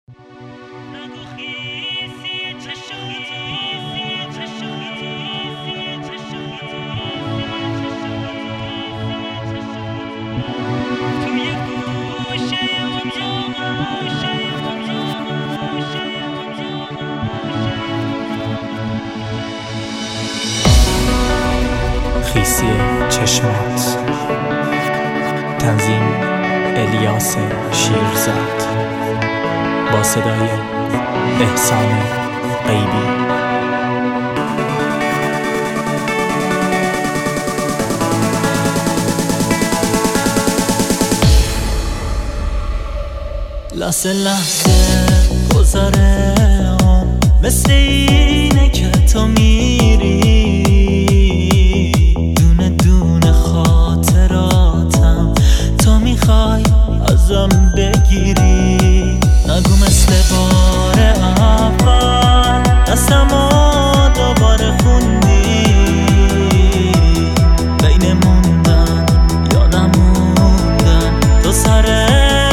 خیسی چشمات. تنظیم الیاس شیرزاد با صدای احسان غیبی. لحظه لحظه گذره مثل اینه که تو میری، دونه دونه خاطراتم تو میخوای ازم بگیری. نگو مثل بار اول دستمو دوباره خوندی، بین موندن یا نموندن تو سر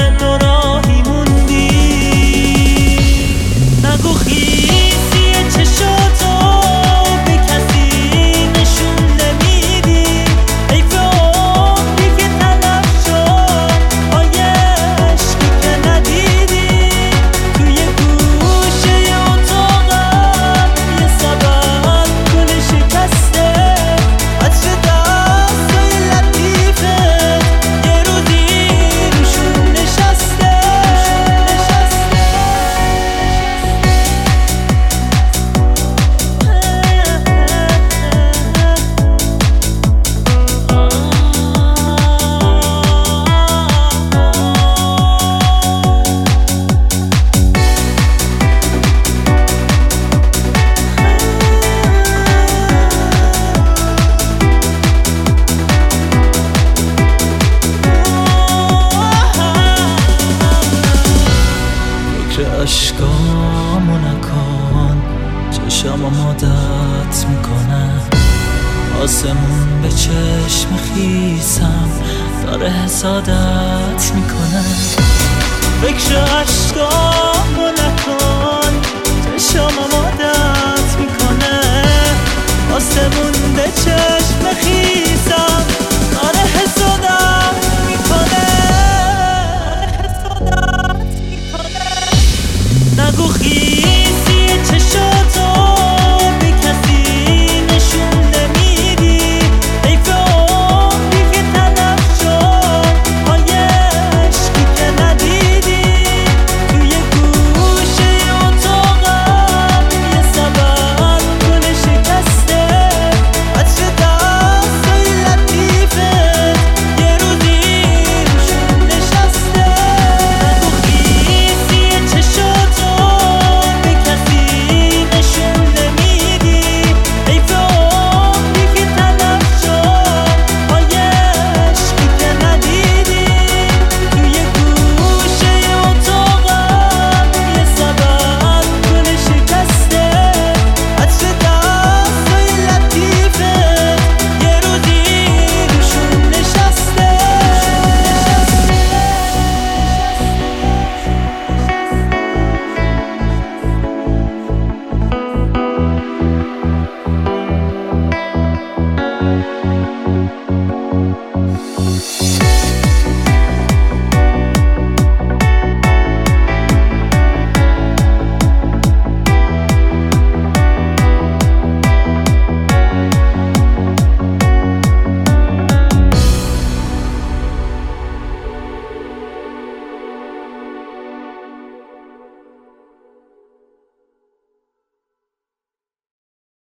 اشکامو نکن، چشم مدت میکنه، آسمون به چشم خیسم داره حسادت میکنه. فکر اشکام